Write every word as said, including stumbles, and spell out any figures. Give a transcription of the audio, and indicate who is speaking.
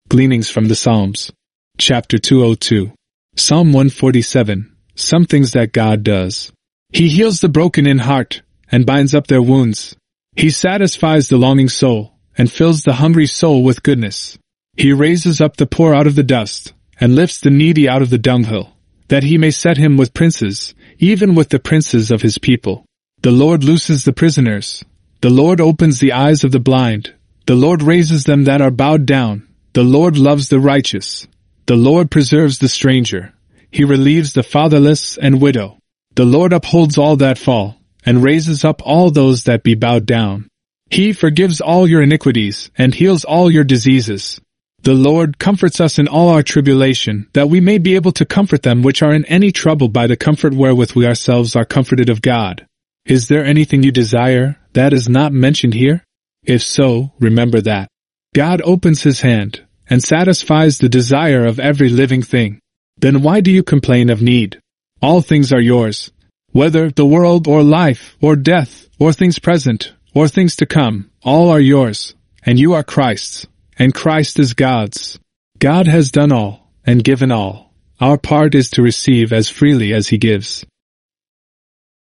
Speaker 1: Gleanings from the Psalms. Chapter two oh two. Psalm one forty-seven. Some things that God does. He heals the broken in heart, and binds up their wounds. He satisfies the longing soul, and fills the hungry soul with goodness. He raises up the poor out of the dust, and lifts the needy out of the dunghill, that he may set him with princes, even with the princes of his people. The Lord looses the prisoners. The Lord opens the eyes of the blind. The Lord raises them that are bowed down. The Lord loves the righteous. The Lord preserves the stranger. He relieves the fatherless and widow. The Lord upholds all that fall, and raises up all those that be bowed down. He forgives all your iniquities, and heals all your diseases. The Lord comforts us in all our tribulation, that we may be able to comfort them which are in any trouble by the comfort wherewith we ourselves are comforted of God. Is there anything you desire that is not mentioned here? If so, remember that God opens his hand, and satisfies the desire of every living thing. Then why do you complain of need? All things are yours, whether the world or life or death or things present or things to come, all are yours, and you are Christ's, and Christ is God's. God has done all, and given all. Our part is to receive as freely as he gives.